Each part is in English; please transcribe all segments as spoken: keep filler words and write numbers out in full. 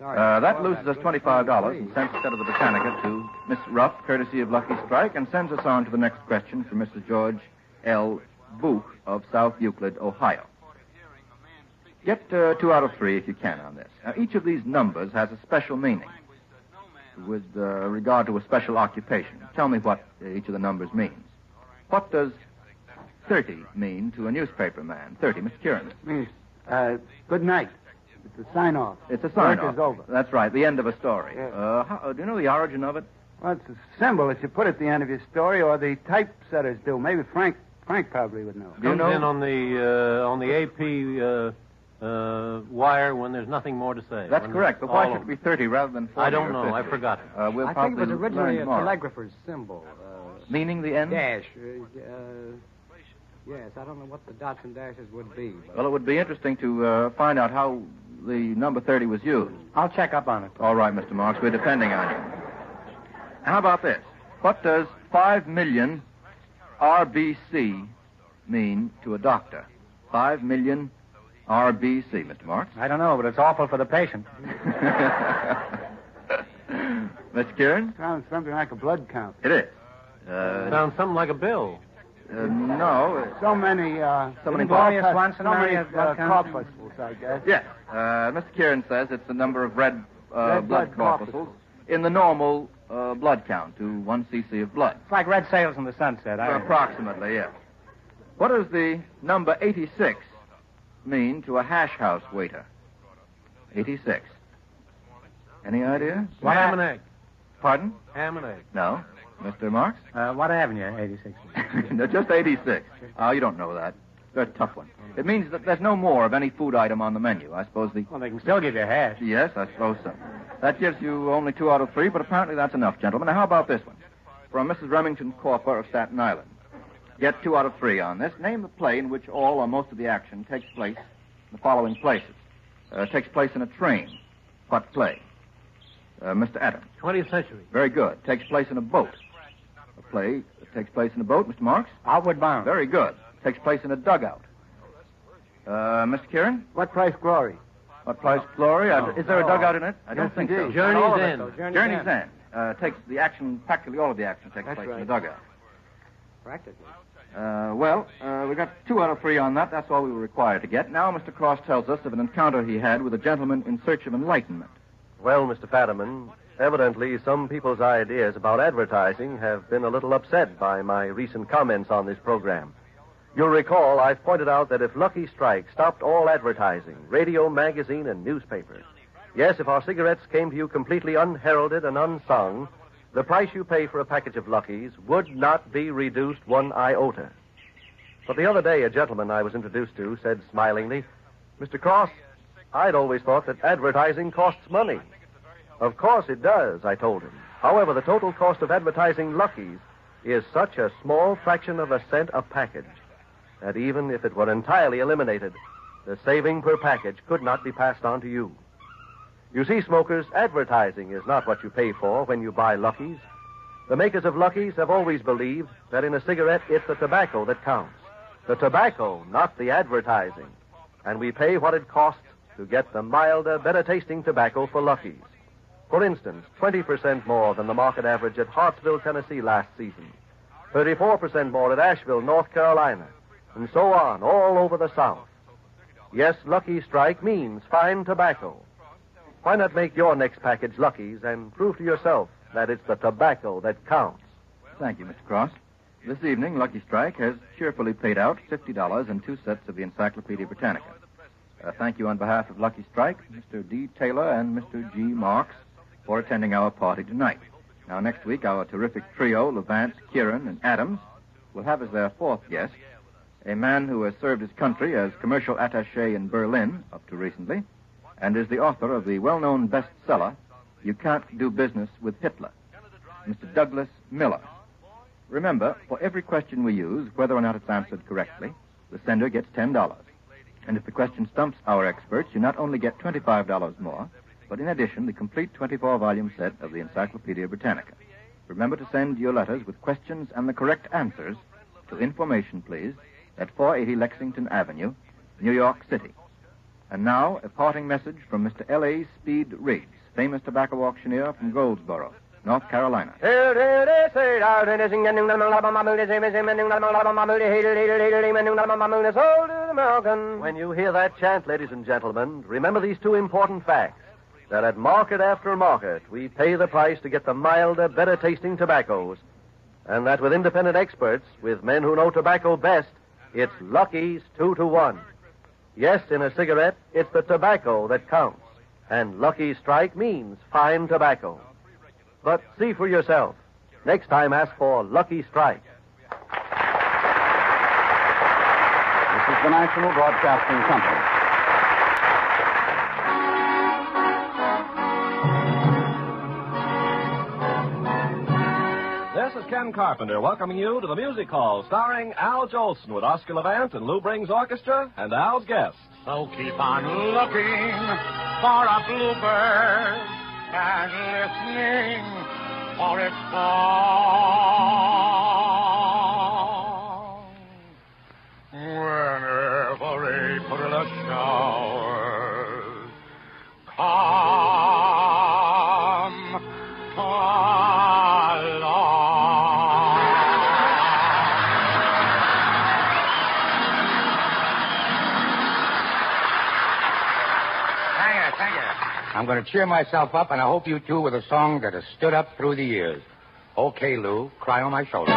Sorry. Uh, that loses us twenty-five dollars and sends us out of the Britannica to Miss Ruff, courtesy of Lucky Strike, and sends us on to the next question from Mister George L. Booth of South Euclid, Ohio. Get uh, two out of three if you can on this. Now, each of these numbers has a special meaning with uh, regard to a special occupation. Tell me what each of the numbers means. What does thirty mean to a newspaper man? thirty, Mister Kieran. Means, uh, good night. It's a sign-off. It's a sign-off. Work is over. That's right, the end of a story. Yeah. Uh, how, uh, do you know the origin of it? Well, it's a symbol that you put at the end of your story, or the typesetters do. Maybe Frank Frank probably would know. Do you Comes know? in on the uh, on the A P uh, uh, wire when there's nothing more to say. That's When correct, but it's why all should it over. be thirty rather than forty I don't or know. fifty? I've forgotten. Uh, we'll I think it was probably originally learn a tomorrow. telegrapher's symbol. Uh, Meaning the end? dash. Uh, uh, yes, I don't know what the dots and dashes would be. But... Well, it would be interesting to uh, find out how the number thirty was used. I'll check up on it. All right, Mister Marks, we're depending on you. How about this? What does five million R B C mean to a doctor? Five million R B C, Mister Marks. I don't know, but it's awful for the patient. Mister Kieran? Sounds something like a blood count. It is. Uh, Sounds something like a bill. uh, no. uh, So many, uh... So many Gloria blood- Swanson, so many Mary, uh, blood counts. corpuscles, I guess. Yes. Uh, Mister Kieran says it's the number of red, uh, Red blood blood corpuscles corpuscles. in the normal uh, blood count to one cc of blood. It's like red sails in the sunset. I... Approximately, yes. What does the number eighty-six mean to a hash house waiter? eighty-six. Any idea? Ham and egg. Pardon? Ham and egg. No. Mister Marks? Uh, what avenue, eighty-six? No, just eighty-six. Oh, you don't know that. That's a tough one. It means that there's no more of any food item on the menu. I suppose the... Well, they can still give you hash. Yes, I suppose so. That gives you only two out of three, but apparently that's enough, gentlemen. Now, how about this one? From Missus Remington Corper of Staten Island. Get two out of three on this. Name the play in which all or most of the action takes place in the following places. Uh, takes place in a train. What play? Uh, Mister Adams. twentieth century. Very good. Takes place in a boat. A play that takes place in a boat, Mister Marks. Outward bound. Very good. Takes place in a dugout. Uh, Mister Kieran? What price glory? What place, Glory? Uh, is there a Oh. dugout in it? I don't Yes, think so. indeed. Journey's Not all of it, End. though. Journey's, Journey's End. End. Uh, takes the action, practically all of the action takes That's place in the right. dugout. Practically. Uh, well, uh, we got two out of three on that. That's all we were required to get. Now, Mister Cross tells us of an encounter he had with a gentleman in search of enlightenment. Well, Mister Fadiman, evidently some people's ideas about advertising have been a little upset by my recent comments on this program. You'll recall I've pointed out that if Lucky Strike stopped all advertising, radio, magazine, and newspaper, yes, if our cigarettes came to you completely unheralded and unsung, the price you pay for a package of Luckies would not be reduced one iota. But the other day, a gentleman I was introduced to said smilingly, Mister Cross, I'd always thought that advertising costs money. Of course it does, I told him. However, the total cost of advertising Luckies is such a small fraction of a cent a package that even if it were entirely eliminated, the saving per package could not be passed on to you. You see, smokers, advertising is not what you pay for when you buy Luckies. The makers of Luckies have always believed that in a cigarette, it's the tobacco that counts. The tobacco, not the advertising. And we pay what it costs to get the milder, better-tasting tobacco for Luckies. For instance, twenty percent more than the market average at Hartsville, Tennessee last season. thirty-four percent more at Asheville, North Carolina. And so on, all over the South. Yes, Lucky Strike means fine tobacco. Why not make your next package Luckies and prove to yourself that it's the tobacco that counts? Thank you, Mister Cross. This evening, Lucky Strike has cheerfully paid out fifty dollars and two sets of the Encyclopedia Britannica. Uh, thank you on behalf of Lucky Strike, Mister D. Taylor and Mister G. Marks, for attending our party tonight. Now, next week, our terrific trio, Levance, Kieran, and Adams, will have as their fourth guest a man who has served his country as commercial attaché in Berlin up to recently, and is the author of the well-known bestseller, You Can't Do Business with Hitler, Mister Douglas Miller. Remember, for every question we use, whether or not it's answered correctly, the sender gets ten dollars. And if the question stumps our experts, you not only get twenty-five dollars more, but in addition, the complete twenty-four volume set of the Encyclopedia Britannica. Remember to send your letters with questions and the correct answers to information, please, at four eighty Lexington Avenue, New York City. And now, a parting message from Mister L A. Speed Riggs, famous tobacco auctioneer from Goldsboro, North Carolina. When you hear that chant, ladies and gentlemen, remember these two important facts. That at market after market, we pay the price to get the milder, better-tasting tobaccos. And that with independent experts, with men who know tobacco best, it's Lucky's two to one. Yes, in a cigarette, it's the tobacco that counts. And Lucky Strike means fine tobacco. But see for yourself. Next time, ask for Lucky Strike. This is the National Broadcasting Company. This is Ken Carpenter welcoming you to the Music Hall, starring Al Jolson with Oscar Levant and Lou Brings Orchestra and Al's guests. So keep on looking for a bluebird and listening for its song. Whenever April showers come along. I'm going to cheer myself up, and I hope you two with a song that has stood up through the years. Okay, Lou, cry on my shoulder.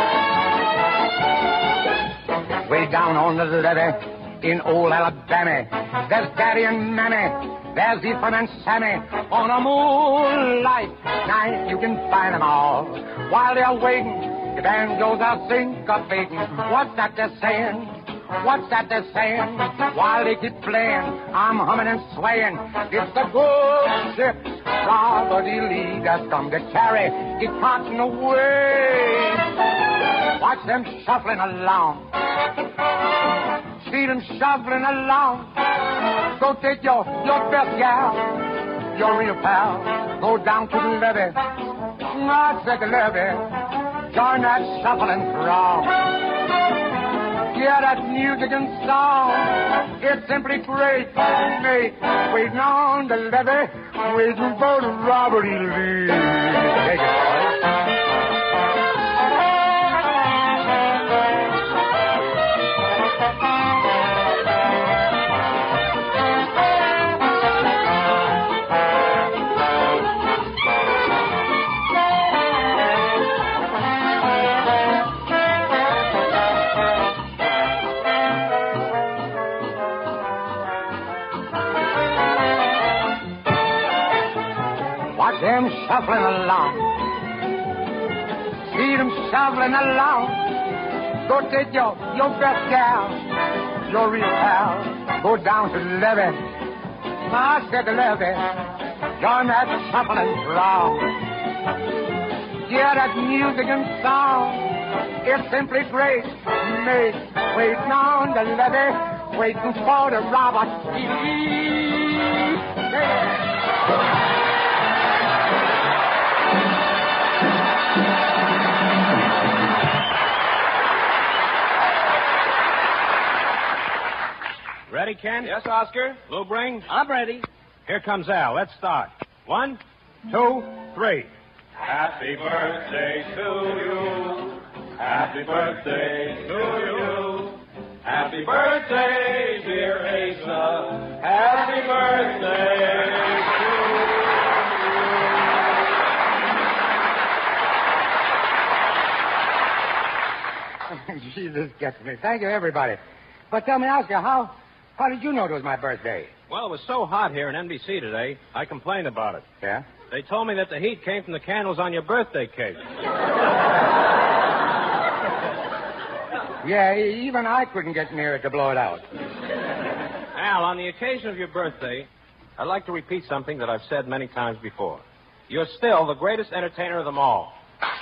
Way down on the levee in old Alabama, there's Daddy and Mammy, there's Ephraim and Sammy. On a moonlight night, you can find them all. While they're waiting, the banjos are syncopating. What's that they're saying? What's that they're saying? While they keep playing, I'm humming and swaying. It's the good ship, Robert E. Lee, that's come to carry the cotton away. Watch them shuffling along. See them shuffling along. Go take your, your best gal, your real pal. Go down to the levee. Not at the levee. Join that shuffling throng. Yeah, that music and song, it's simply great. Mate, waiting on the levee, waiting for the Robert E. Lee. Take it, boys. Them shuffling along. See them shuffling along. Go take your, your best gal, your real pal. Go down to the levee. I said the levee. Join that shuffling throng. Yeah, that music and song, it's simply great. Mate, waiting on the levee, waiting for the Robert E. Lee. Yeah. Ready, Ken? Yes, Oscar. Lou Bring? I'm ready. Here comes Al. Let's start. One, two, three. Happy birthday to you. Happy birthday to you. Happy birthday, dear Asa. Happy birthday to you. Gee, this gets me. Thank you, everybody. But tell me, Oscar, how... How did you know it was my birthday? Well, it was so hot here in N B C today, I complained about it. Yeah? They told me that the heat came from the candles on your birthday cake. Yeah, even I couldn't get near it to blow it out. Al, on the occasion of your birthday, I'd like to repeat something that I've said many times before. You're still the greatest entertainer of them all.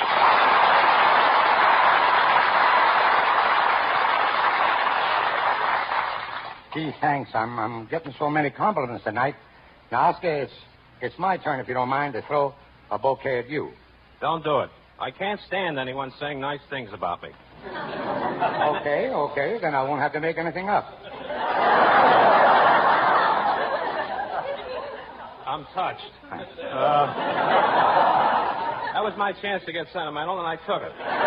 Gee, thanks. I'm, I'm getting so many compliments tonight. Now, Oscar, it's, it's my turn, if you don't mind, to throw a bouquet at you. Don't do it. I can't stand anyone saying nice things about me. Okay, okay. Then I won't have to make anything up. I'm touched. Uh, that was my chance to get sentimental, and I took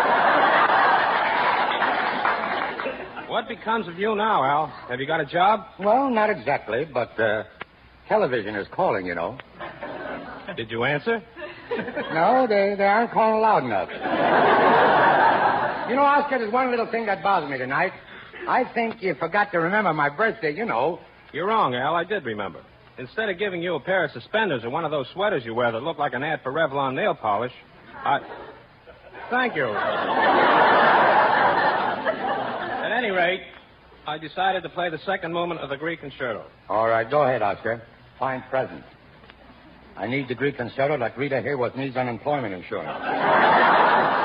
it. What becomes of you now, Al? Have you got a job? Well, not exactly, but uh, television is calling, you know. Did you answer? No, they, they aren't calling loud enough. You know, Oscar, there's one little thing that bothers me tonight. I think you forgot to remember my birthday, you know. You're wrong, Al. I did remember. Instead of giving you a pair of suspenders or one of those sweaters you wear that look like an ad for Revlon nail polish, I... Thank you. At any rate, I decided to play the second movement of the Greek Concerto. All right, go ahead, Oscar. Fine present. I need the Greek Concerto like Rita Hayworth needs unemployment insurance.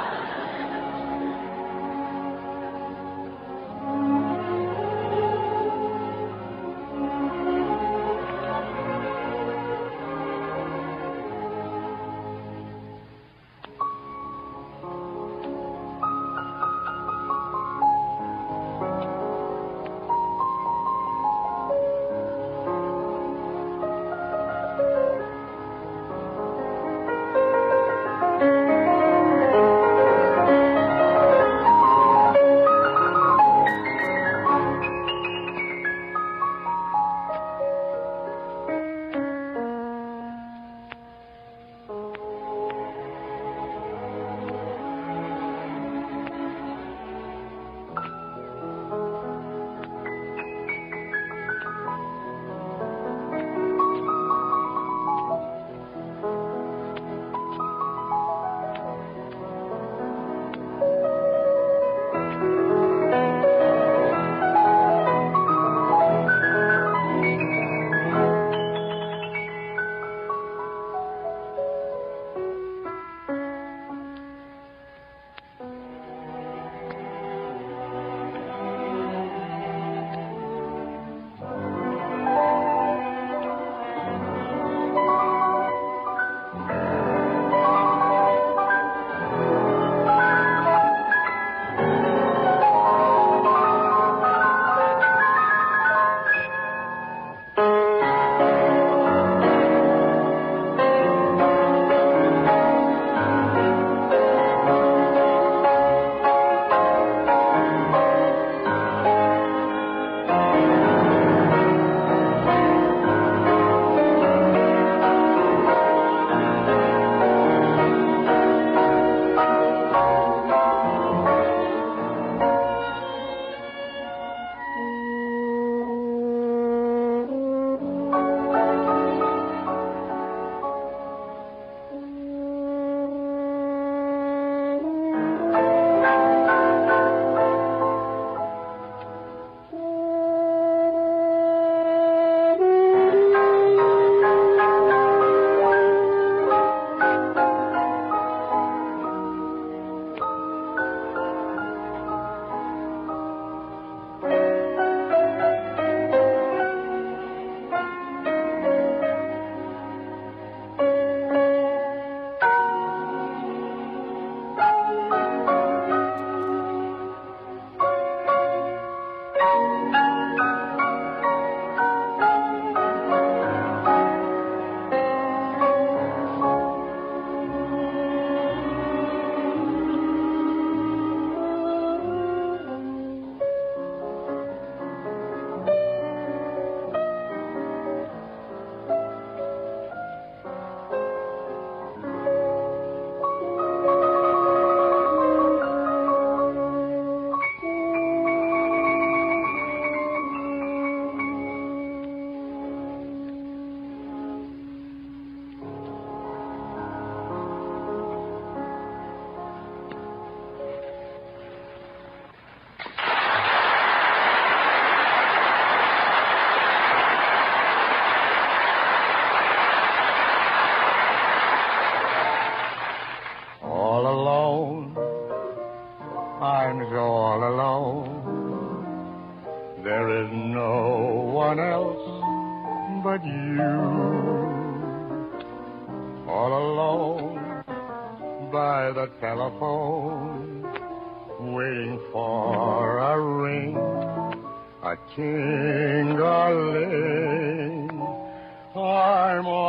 I'm so all alone. There is no one else but you. All alone by the telephone, waiting for a ring, a ting-a-ling. I'm all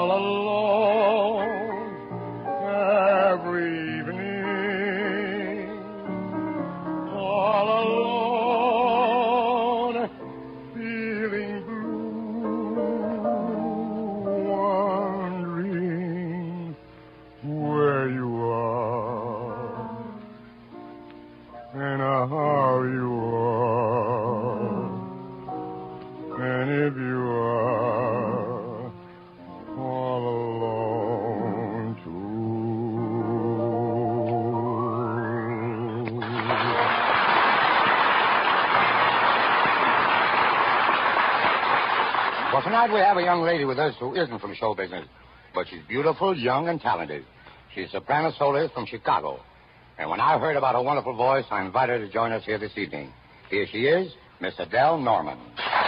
tonight we have a young lady with us who isn't from show business, but she's beautiful, young, and talented. She's soprano soloist from Chicago. And when I heard about her wonderful voice, I invited her to join us here this evening. Here she is, Miss Adele Norman.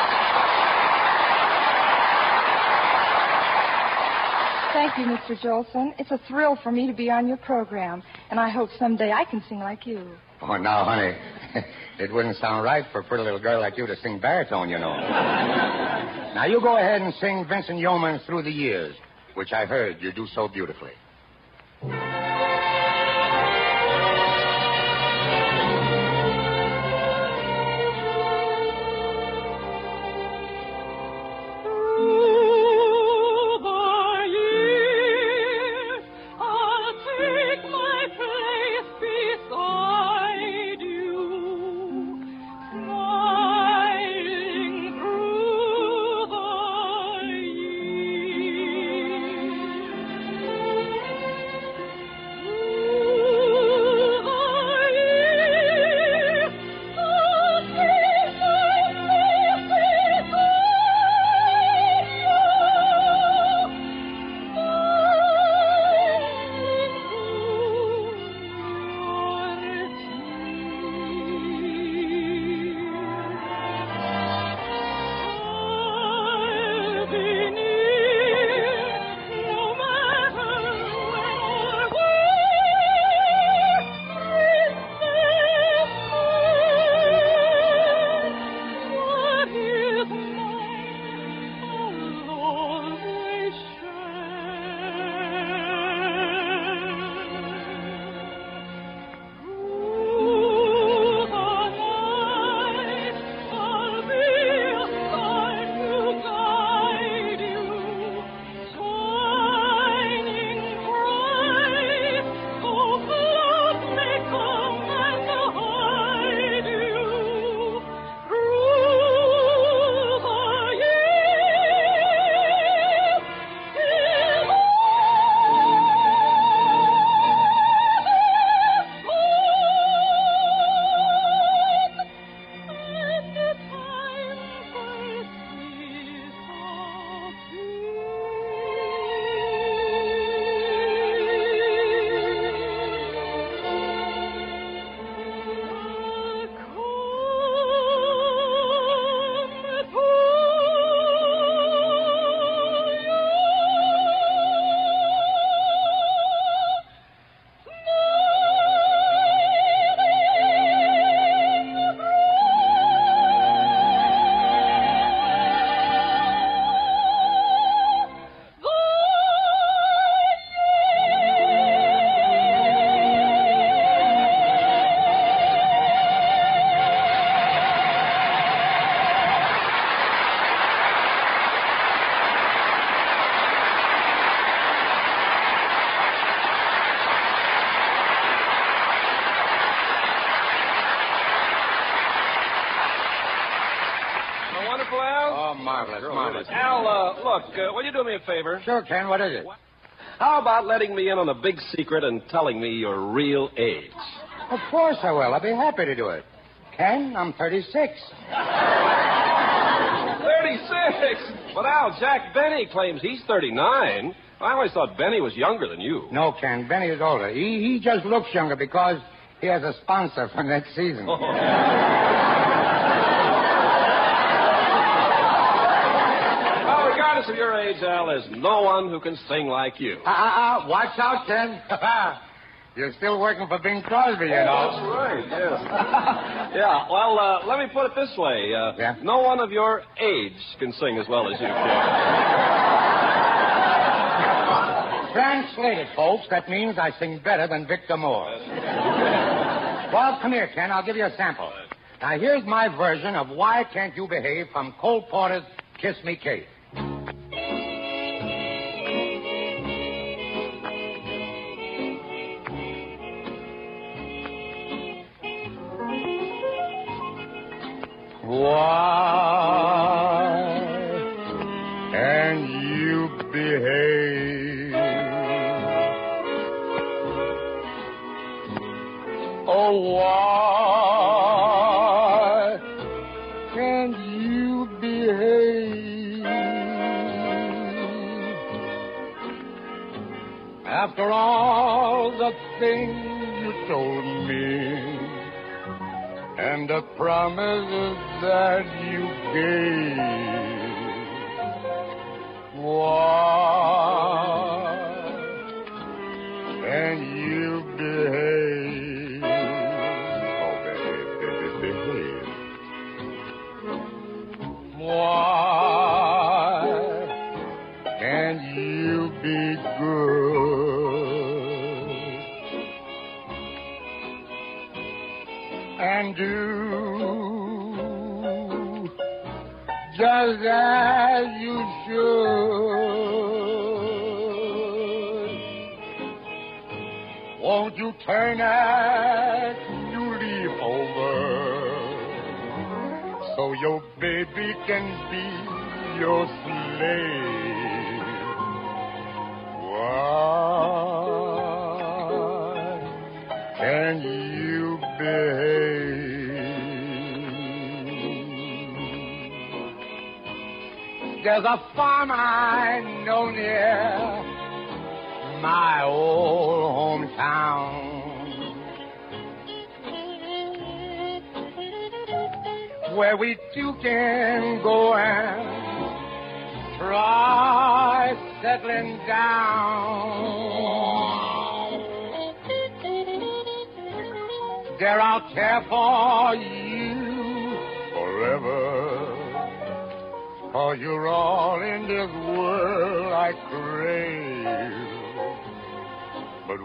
Thank you, Mister Jolson. It's a thrill for me to be on your program, and I hope someday I can sing like you. Oh, now, honey, it wouldn't sound right for a pretty little girl like you to sing baritone, you know. Now, you go ahead and sing Vincent Yeoman's Through the Years, which I heard you do so beautifully. Marvelous, marvelous. Al, uh, look, uh, will you do me a favor? Sure, Ken. What is it? How about letting me in on a big secret and telling me your real age? Of course I will. I'll be happy to do it. Ken, I'm thirty-six. thirty-six? But, Al, Jack Benny claims he's thirty-nine. I always thought Benny was younger than you. No, Ken. Benny is older. He, he just looks younger because he has a sponsor for next season. Oh. Well, regardless of your age, Al, there's no one who can sing like you. Ah, uh, uh, uh, watch out, Ken. You're still working for Bing Crosby, you know. That's right, yes. Yeah, well, uh, let me put it this way. Uh, yeah? No one of your age can sing as well as you can. Translated, folks, that means I sing better than Victor Moore. Well, come here, Ken. I'll give you a sample. Now, here's my version of Why Can't You Behave from Cole Porter's Kiss Me, Kate. Why can't you behave? Oh, why can't you behave? After all the things you told me and the promises that you gave, why can you behave? Oh, behave, behave, behave. Why can you be good and do just as you should? Won't you turn that new leaf over so your baby can be your slave? Why can you behave? There's a farm I know near my old hometown, where we two can go and try settling down. There I'll care for you forever, 'cause you're all in this world I crave. But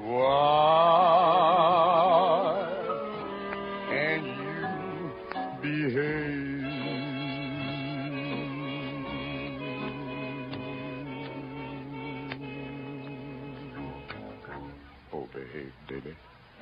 why can you behave? Oh, behave, baby.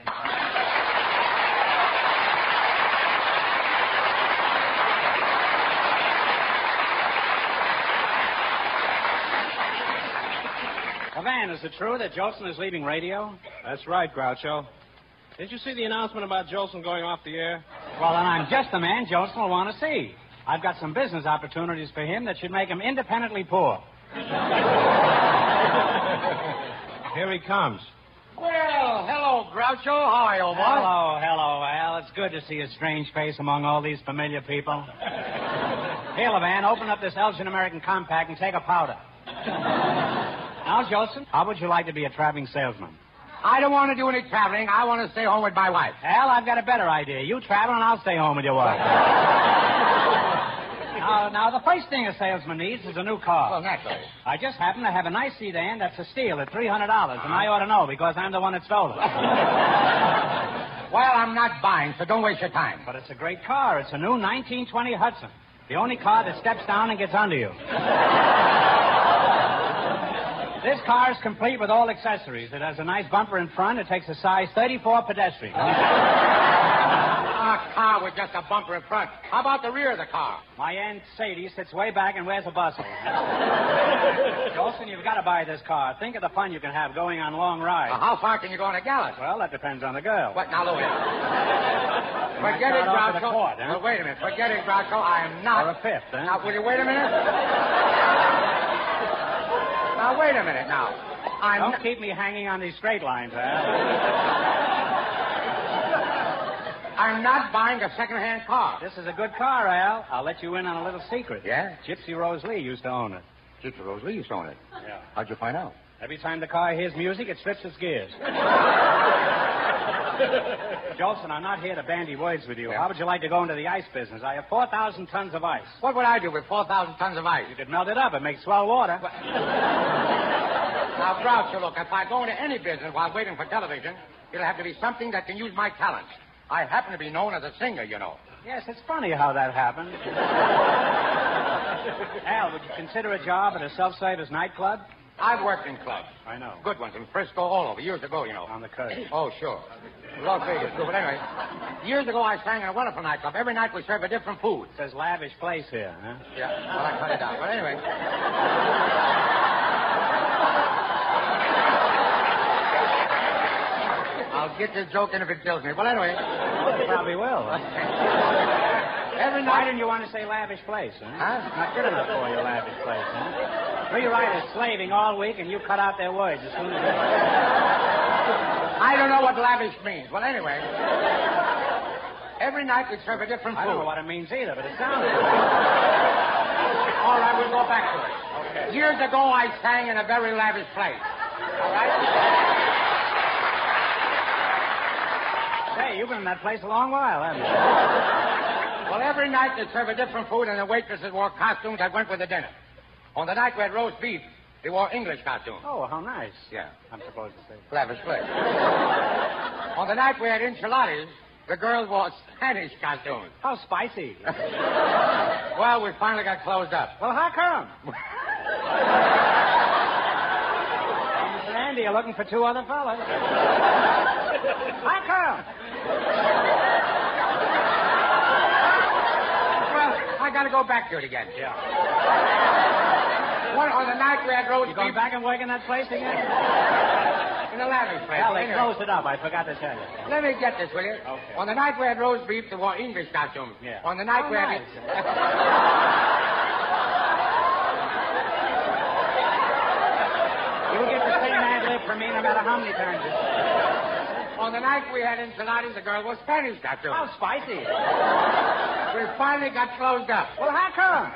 Van, is it true that Jolson is leaving radio? That's right, Groucho. Did you see the announcement about Jolson going off the air? Well, then I'm just the man Jolson will want to see. I've got some business opportunities for him that should make him independently poor. Here he comes. Well, hello, Groucho. How are you, old boy? Hello, hello, Al. It's good to see a strange face among all these familiar people. Here, Levan, open up this Elgin American Compact and take a powder. Now, Jolson, how would you like to be a traveling salesman? I don't want to do any traveling. I want to stay home with my wife. Al, I've got a better idea. You travel and I'll stay home with your wife. now, now, the first thing a salesman needs is a new car. Well, naturally. I just happen to have a nice sedan that's a steal at three hundred dollars, and I ought to know because I'm the one that stole it. Well, I'm not buying, so don't waste your time. But it's a great car. It's a new nineteen twenty Hudson. The only car that steps down and gets under you. This car is complete with all accessories. It has a nice bumper in front. It takes a size thirty-four pedestrian. A car with just a bumper in front. How about the rear of the car? My Aunt Sadie sits way back and wears a bustle. Jolson, you've got to buy this car. Think of the fun you can have going on long rides. Well, how far can you go on a gallop? Well, that depends on the girl. What? Now, Louis. Forget it, Groucho. Court, huh? Well, wait a minute. Forget it, Groucho. I am not... Or a fifth, huh? Now, will you wait a minute? Now, wait a minute, now. I'm Don't not... keep me hanging on these straight lines, Al. I'm not buying a second-hand car. This is a good car, Al. I'll let you in on a little secret. Yeah? Gypsy Rose Lee used to own it. Gypsy Rose Lee used to own it? Yeah. How'd you find out? Every time the car hears music, it slips its gears. Jolson, I'm not here to bandy words with you. Yeah. How would you like to go into the ice business? I have four thousand tons of ice. What would I do with four thousand tons of ice? You could melt it up. It makes swell water. Now, Groucho, look, if I go into any business while waiting for television, it'll have to be something that can use my talents. I happen to be known as a singer, you know. Yes, it's funny how that happened. Al, would you consider a job at a self-service nightclub? I've worked in clubs. I know. Good ones in Frisco, all over, years ago, you know. On the coast. Oh, sure. Las Vegas, too. But anyway, years ago I sang in a wonderful nightclub. Every night we serve a different food. It says lavish place here, huh? Yeah, well, I cut it out. But anyway. I'll get this joke in if it kills me. Well, anyway. You probably will. Every Why night. didn't you want to say lavish place, huh? Huh? Not good enough for you, lavish place, huh? Three writers slaving all week, and you cut out their words as soon as they... I don't know what lavish means. Well, anyway, every night we serve a different food. I don't know what it means either, but it sounds good. All right, we'll go back to it. Okay. Years ago, I sang in a very lavish place. All right? Hey, you've been in that place a long while, haven't you? Well, every night they serve a different food, and the waitresses wore costumes that went with the dinner. On the night we had roast beef, they wore English costumes. Oh, how nice. Yeah. I'm supposed to say. Lavish place. On the night we had enchiladas, the girls wore Spanish costumes. How spicy. Well, we finally got closed up. Well, how come? Mister Andy, you're looking for two other fellas. How come? Well, I got to go back to it again. Yeah. One, on the night we had roast You going beef... back and work in that place again? In the lavish place. Well, they Anyway. closed it up. I forgot to tell you. Let me get this, will you? Okay. On the night we had roast beef, they wore English costumes. Yeah. On the night Oh, we nice. had... You'll get the same ad lib from me no matter how many times you On the night we had enchiladas, the girl wore Spanish costumes. How spicy. We finally got closed up. Well, how come?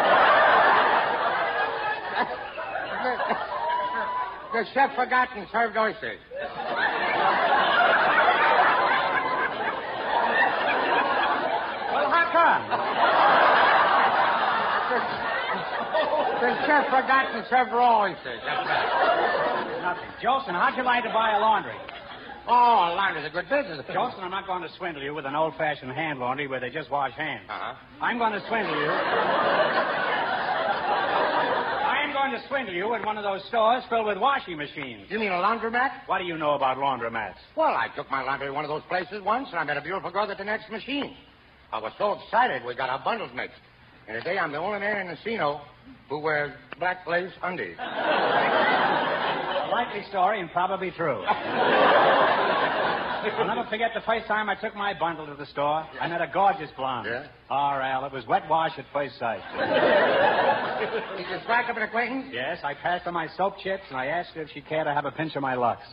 the, the chef forgot and served oysters. Well, how come? The, the chef forgot and served raw oysters. That's right. Nothing. Jolson, how'd you like to buy a laundry? Oh, laundry's a good business. Jolson, I'm not going to swindle you with an old-fashioned hand laundry where they just wash hands. Uh-huh. I'm going to swindle you. I'm going to swindle you in one of those stores filled with washing machines. You mean a laundromat? What do you know about laundromats? Well, I took my laundry to one of those places once, and I met a beautiful girl at the next machine. I was so excited we got our bundles mixed. And today I'm the only man in the casino who wears black lace undies. A likely story and probably true. I'll never forget the first time I took my bundle to the store. I met a gorgeous blonde. Yeah? Oh, Al, it was wet wash at first sight. Did you strike up an acquaintance? Yes, I passed her my soap chips, and I asked her if she cared to have a pinch of my Lux.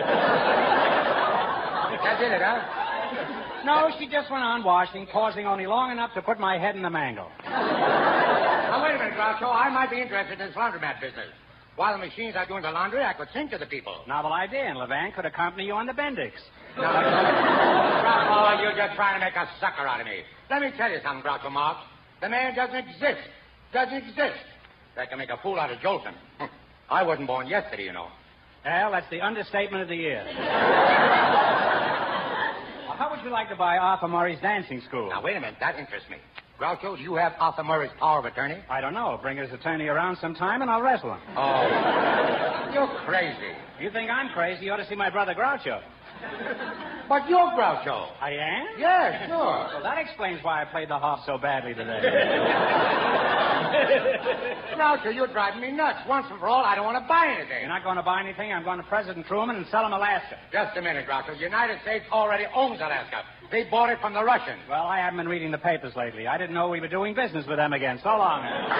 That did it, huh? No, she just went on washing, pausing only long enough to put my head in the mangle. Now, wait a minute, Groucho. I might be interested in this laundromat business. While the machines are doing the laundry, I could sing to the people. Novel idea, and Levan could accompany you on the Bendix. No, Groucho, you're just trying to make a sucker out of me. Let me tell you something, Groucho Marx. The man doesn't exist. Doesn't exist. They can make a fool out of Jolson. I wasn't born yesterday, you know. Al, that's the understatement of the year. Well, how would you like to buy Arthur Murray's dancing school? Now, wait a minute. That interests me. Groucho, do you have Arthur Murray's power of attorney? I don't know. Bring his attorney around sometime, and I'll wrestle him. Oh. You're crazy. You think I'm crazy? You ought to see my brother Groucho. But you're Groucho. I am? Yes, sure. Well, that explains why I played the harp so badly today. Groucho, you're driving me nuts. Once and for all, I don't want to buy anything. You're not going to buy anything. I'm going to President Truman and sell him Alaska. Just a minute, Groucho. The United States already owns Alaska. They bought it from the Russians. Well, I haven't been reading the papers lately. I didn't know we were doing business with them again. So long.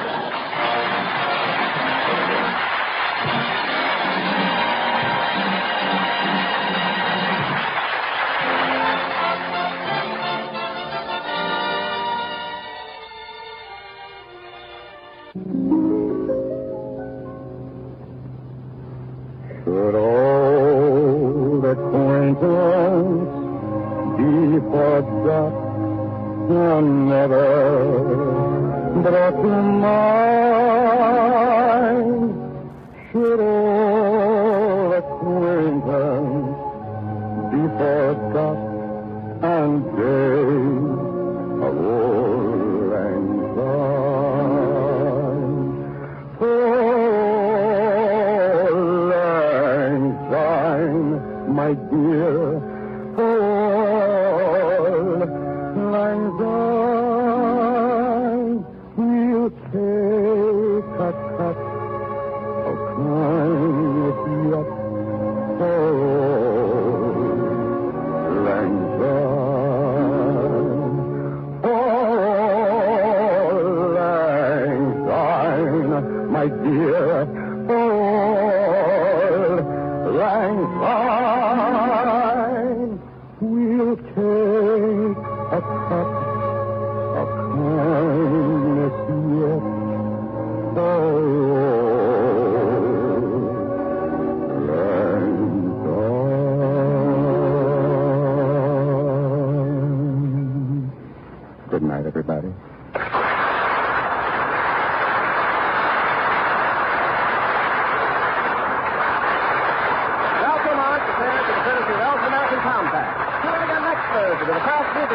Should old acquaintance be forgot and never brought to mind? Should old acquaintance be forgot and days of old lang syne? Old lang syne, my dear, old lang syne, we'll take a cut of kindness yet for old lang syne. Old lang syne, my dear,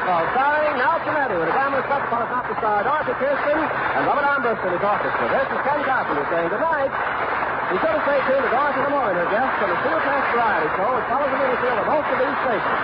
Baseball, starring Nelson Eddy with a glamorous subplot of opera star Dorothy Kirsten and Robert Armbruster in his orchestra. This is Ken Carpenter saying good night. Be sure to stay tuned to Dorothy Lamour and her guests on the Simulcast Variety Show, which follows the movie field of most of these stations.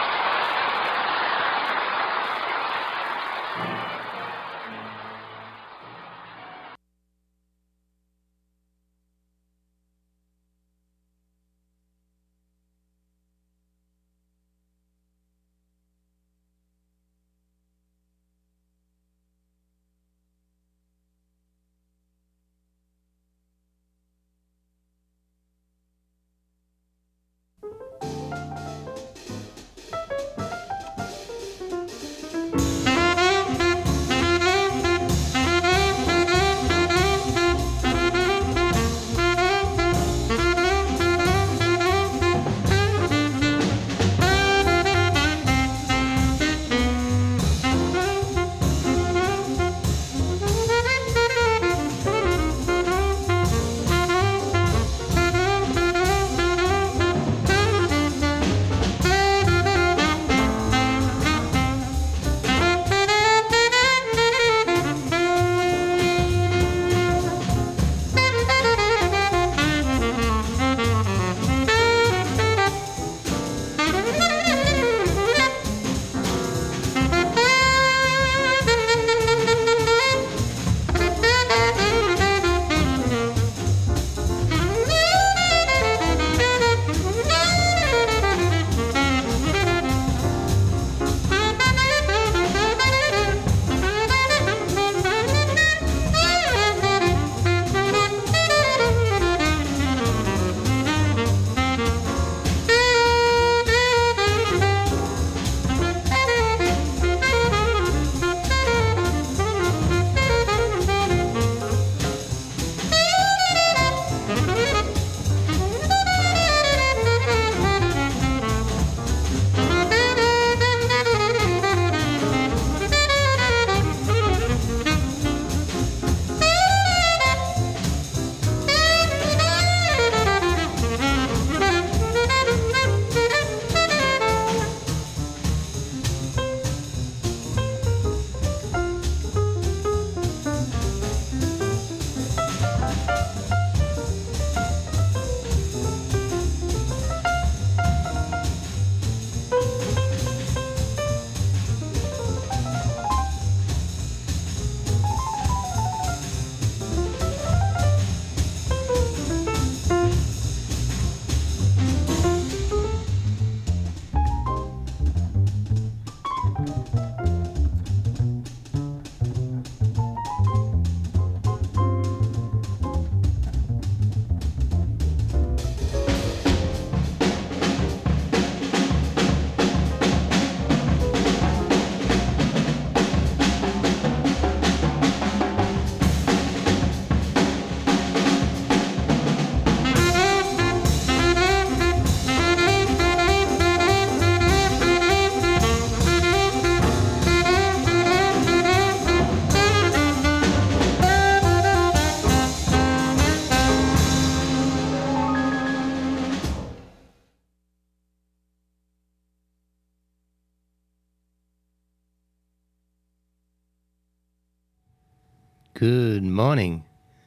Good morning.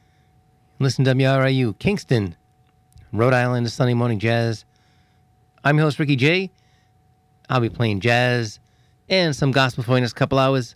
Listen to W R I U, Kingston, Rhode Island, the Sunday Morning Jazz. I'm your host, Ricky J. I'll be playing jazz and some gospel for you in the next couple hours.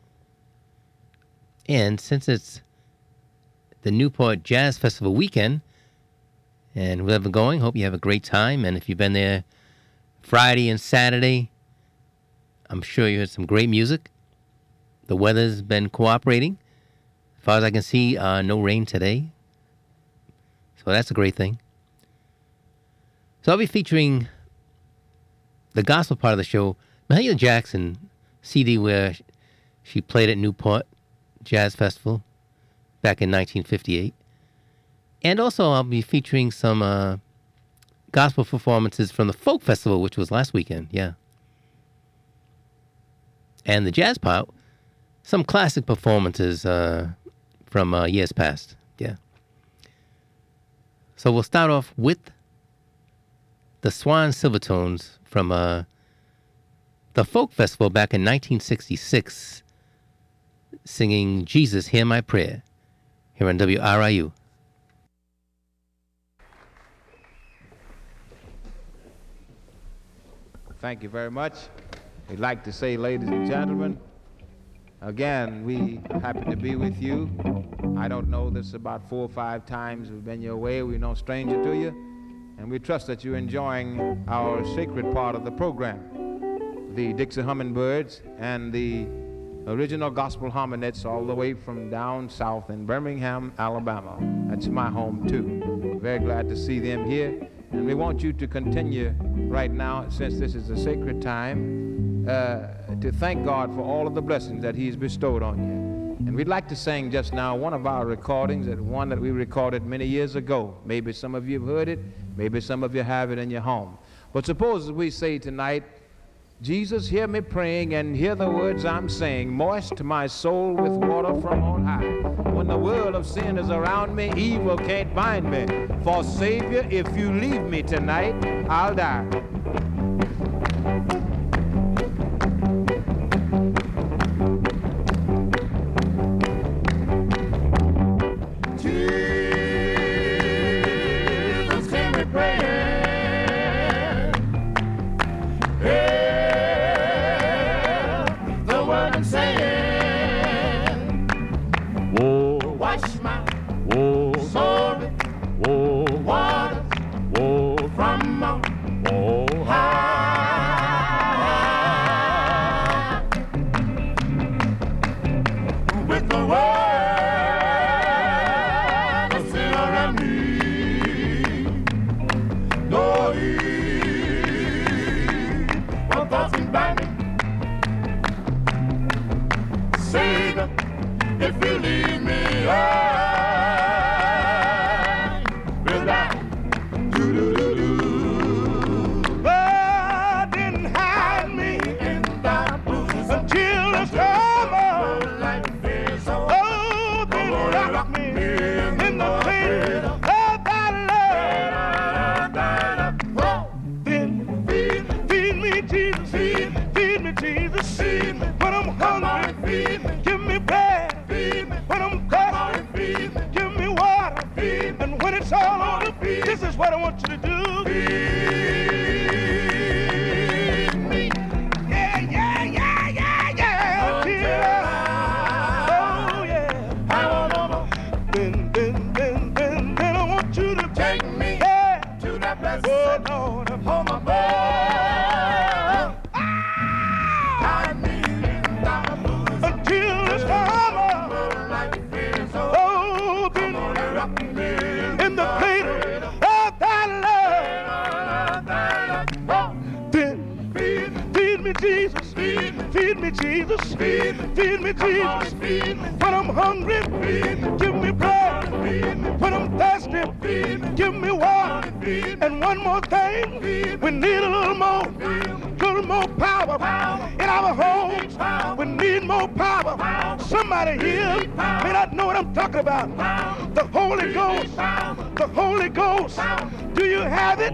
And since it's the Newport Jazz Festival weekend, and whoever going, hope you have a great time. And if you've been there Friday and Saturday, I'm sure you heard some great music. The weather's been cooperating. As far as I can see, uh, no rain today. So that's a great thing. So I'll be featuring the gospel part of the show, Mahalia Jackson C D where she played at Newport Jazz Festival back in nineteen fifty-eight. And also I'll be featuring some uh, gospel performances from the Folk Festival, which was last weekend, yeah. And the jazz part, some classic performances uh, from uh, years past, yeah. So we'll start off with the Swan Silvertones from uh, the Folk Festival back in nineteen sixty-six, singing Jesus, Hear My Prayer, here on W R I U. Thank you very much. We'd like to say, ladies and gentlemen, again, we happy to be with you. I don't know, this about four or five times we've been your way. We're no stranger to you. And we trust that you're enjoying our sacred part of the program. The Dixie Hummingbirds and the original gospel harmonettes all the way from down south in Birmingham, Alabama. That's my home, too. Very glad to see them here. And we want you to continue right now, since this is a sacred time, uh, to thank God for all of the blessings that He's bestowed on you. And we'd like to sing just now one of our recordings, that one that we recorded many years ago. Maybe some of you have heard it, maybe some of you have it in your home. But suppose we say tonight, Jesus, hear me praying and hear the words I'm saying. Moist my soul with water from on high. When the world of sin is around me, evil can't bind me. For Savior, if you leave me tonight, I'll die. Jesus, hear me praying. What I want you to do. Feed me. Yeah, yeah, yeah, yeah, yeah. Oh, yeah. I want more. Then, then, then, then, then I want you to take me yeah. to that blessed oh, Lord, home above. Ah! Hide me in thy bosom until the summer. Oh, then in the cradle. Jesus, feed me, feed me, Jesus, feed me, feed me, Jesus, feed me. When I'm hungry, feed me, give me bread, feed me. When I'm thirsty, feed me, give me water, feed me. And one more thing, feed me. We need a little more, little more power, power in our homes. Power. We need more power. Power. Somebody here may not know what I'm talking about. Power. The Holy Ghost, power. The Holy Ghost. Power. Do you have it?